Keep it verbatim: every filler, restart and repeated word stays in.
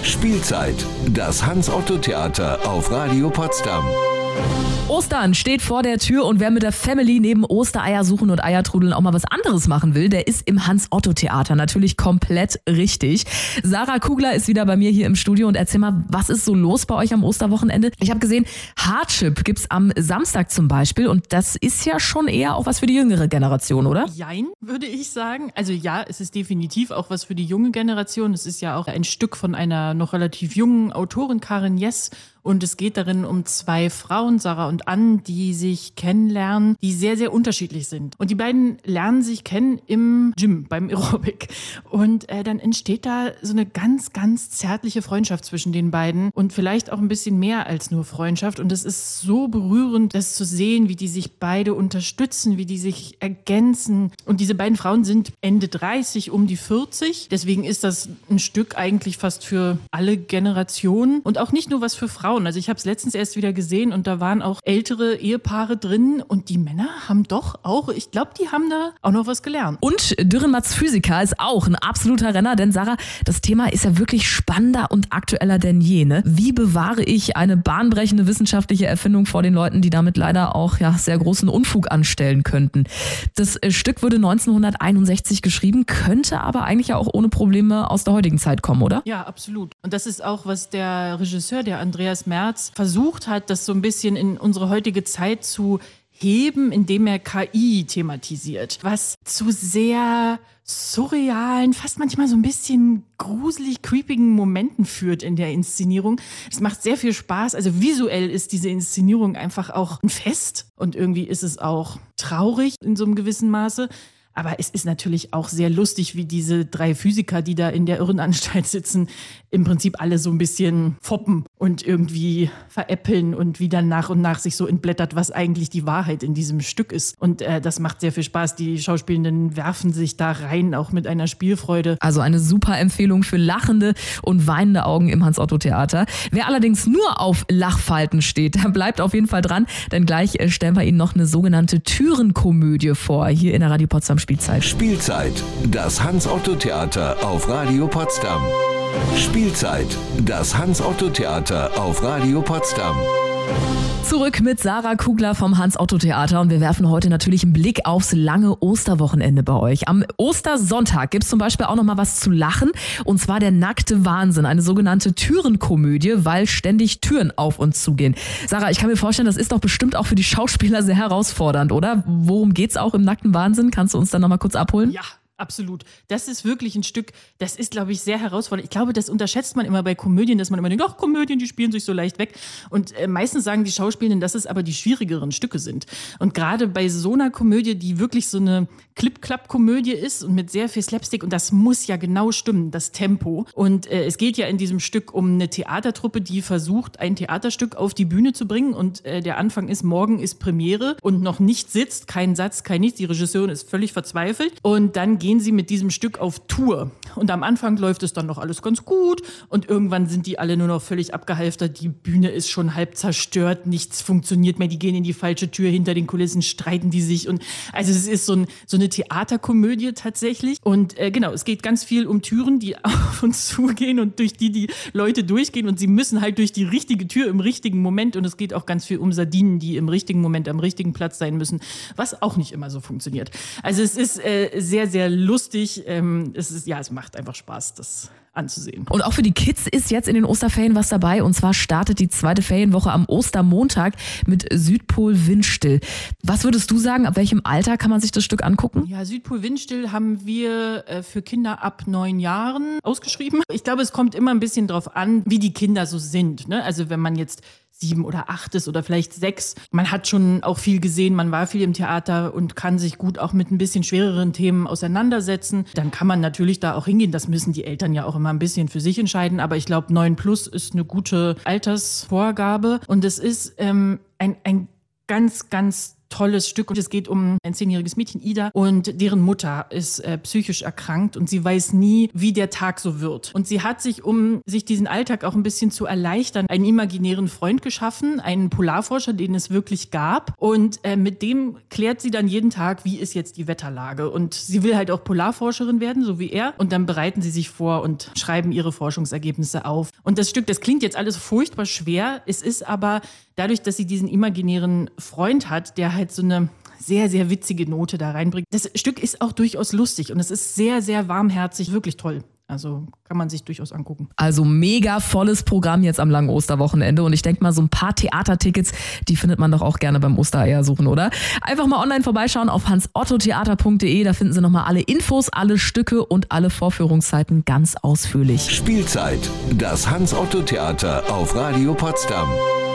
Spielzeit, das Hans-Otto-Theater auf Radio Potsdam. Ostern steht vor der Tür und wer mit der Family neben Ostereier suchen und Eiertrudeln auch mal was anderes machen will, der ist im Hans-Otto-Theater natürlich komplett richtig. Sarah Kugler ist wieder bei mir hier im Studio und erzähl mal, was ist so los bei euch am Osterwochenende? Ich habe gesehen, Hardship gibt's am Samstag zum Beispiel und das ist ja schon eher auch was für die jüngere Generation, oder? Jein, würde ich sagen. Also ja, es ist definitiv auch was für die junge Generation. Es ist ja auch ein Stück von einer noch relativ jungen Autorin, Karin Jess. Und es geht darin um zwei Frauen, Sarah und Ann, die sich kennenlernen, die sehr, sehr unterschiedlich sind. Und die beiden lernen sich kennen im Gym, beim Aerobic. Und äh, dann entsteht da so eine ganz, ganz zärtliche Freundschaft zwischen den beiden. Und vielleicht auch ein bisschen mehr als nur Freundschaft. Und es ist so berührend, das zu sehen, wie die sich beide unterstützen, wie die sich ergänzen. Und diese beiden Frauen sind Ende dreißig, um die vierzig. Deswegen ist das ein Stück eigentlich fast für alle Generationen. Und auch nicht nur was für Frauen. Also ich habe es letztens erst wieder gesehen und da waren auch ältere Ehepaare drin und die Männer haben doch auch, ich glaube, die haben da auch noch was gelernt. Und Dürrenmatts Physiker ist auch ein absoluter Renner, denn Sarah, das Thema ist ja wirklich spannender und aktueller denn je. Ne? Wie bewahre ich eine bahnbrechende wissenschaftliche Erfindung vor den Leuten, die damit leider auch ja, sehr großen Unfug anstellen könnten? Das Stück wurde neunzehnhunderteinundsechzig geschrieben, könnte aber eigentlich ja auch ohne Probleme aus der heutigen Zeit kommen, oder? Ja, absolut. Und das ist auch, was der Regisseur, der Andreas Merz, versucht hat, das so ein bisschen in unsere heutige Zeit zu heben, indem er K I thematisiert, was zu sehr surrealen, fast manchmal so ein bisschen gruselig, creepigen Momenten führt in der Inszenierung. Es macht sehr viel Spaß. Also visuell ist diese Inszenierung einfach auch ein Fest und irgendwie ist es auch traurig in so einem gewissen Maße. Aber es ist natürlich auch sehr lustig, wie diese drei Physiker, die da in der Irrenanstalt sitzen, im Prinzip alle so ein bisschen foppen und irgendwie veräppeln und wie dann nach und nach sich so entblättert, was eigentlich die Wahrheit in diesem Stück ist. Und äh, das macht sehr viel Spaß. Die Schauspielenden werfen sich da rein, auch mit einer Spielfreude. Also eine super Empfehlung für lachende und weinende Augen im Hans-Otto-Theater. Wer allerdings nur auf Lachfalten steht, der bleibt auf jeden Fall dran, denn gleich stellen wir Ihnen noch eine sogenannte Türenkomödie vor, hier in der Radio Potsdam Spielzeit. Spielzeit, das Hans-Otto-Theater auf Radio Potsdam. Spielzeit, das Hans-Otto-Theater auf Radio Potsdam. Zurück mit Sarah Kugler vom Hans-Otto-Theater und wir werfen heute natürlich einen Blick aufs lange Osterwochenende bei euch. Am Ostersonntag gibt es zum Beispiel auch noch mal was zu lachen und zwar der nackte Wahnsinn, eine sogenannte Türenkomödie, weil ständig Türen auf uns zugehen. Sarah, ich kann mir vorstellen, das ist doch bestimmt auch für die Schauspieler sehr herausfordernd, oder? Worum geht's auch im nackten Wahnsinn? Kannst du uns dann noch mal kurz abholen? Ja. Absolut. Das ist wirklich ein Stück, das ist, glaube ich, sehr herausfordernd. Ich glaube, das unterschätzt man immer bei Komödien, dass man immer denkt, ach, Komödien, die spielen sich so leicht weg. Und äh, meistens sagen die Schauspielenden, dass es aber die schwierigeren Stücke sind. Und gerade bei so einer Komödie, die wirklich so eine Clip-Clap-Komödie ist und mit sehr viel Slapstick, und das muss ja genau stimmen, das Tempo. Und äh, es geht ja in diesem Stück um eine Theatertruppe, die versucht, ein Theaterstück auf die Bühne zu bringen. Und äh, der Anfang ist, morgen ist Premiere und noch nicht sitzt, kein Satz, kein nichts. Die Regisseurin ist völlig verzweifelt. Und dann geht gehen sie mit diesem Stück auf Tour. Und am Anfang läuft es dann noch alles ganz gut und irgendwann sind die alle nur noch völlig abgehalftert. Die Bühne ist schon halb zerstört, nichts funktioniert mehr, die gehen in die falsche Tür, hinter den Kulissen streiten die sich. Und also es ist so, ein, so eine Theaterkomödie tatsächlich. Und äh, genau, es geht ganz viel um Türen, die auf uns zugehen und durch die die Leute durchgehen und sie müssen halt durch die richtige Tür im richtigen Moment. Und es geht auch ganz viel um Sardinen, die im richtigen Moment am richtigen Platz sein müssen, was auch nicht immer so funktioniert. Also es ist äh, sehr, sehr lustig. Ähm, es ist, ja, es macht einfach Spaß, das anzusehen. Und auch für die Kids ist jetzt in den Osterferien was dabei. Und zwar startet die zweite Ferienwoche am Ostermontag mit Südpol Windstill. Was würdest du sagen, ab welchem Alter kann man sich das Stück angucken? Ja, Südpol Windstill haben wir äh, für Kinder ab neun Jahren ausgeschrieben. Ich glaube, es kommt immer ein bisschen drauf an, wie die Kinder so sind. Ne? Also wenn man jetzt sieben oder acht ist oder vielleicht sechs. Man hat schon auch viel gesehen, man war viel im Theater und kann sich gut auch mit ein bisschen schwereren Themen auseinandersetzen. Dann kann man natürlich da auch hingehen. Das müssen die Eltern ja auch immer ein bisschen für sich entscheiden. Aber ich glaube, neun plus ist eine gute Altersvorgabe. Und es ist ähm, ein, ein ganz, ganz tolles Stück. Und es geht um ein zehnjähriges Mädchen, Ida, und deren Mutter ist äh, psychisch erkrankt und sie weiß nie, wie der Tag so wird. Und sie hat sich, um sich diesen Alltag auch ein bisschen zu erleichtern, einen imaginären Freund geschaffen, einen Polarforscher, den es wirklich gab. Und äh, mit dem klärt sie dann jeden Tag, wie ist jetzt die Wetterlage. Und sie will halt auch Polarforscherin werden, so wie er. Und dann bereiten sie sich vor und schreiben ihre Forschungsergebnisse auf. Und das Stück, das klingt jetzt alles furchtbar schwer. Es ist aber dadurch, dass sie diesen imaginären Freund hat, der halt so eine sehr, sehr witzige Note da reinbringt. Das Stück ist auch durchaus lustig und es ist sehr, sehr warmherzig, wirklich toll. Also kann man sich durchaus angucken. Also mega volles Programm jetzt am langen Osterwochenende. Und ich denke mal, so ein paar Theatertickets, die findet man doch auch gerne beim Ostereier suchen, oder? Einfach mal online vorbeischauen auf hans otto theater punkt de. Da finden Sie nochmal alle Infos, alle Stücke und alle Vorführungszeiten ganz ausführlich. Spielzeit. Das Hans-Otto-Theater auf Radio Potsdam.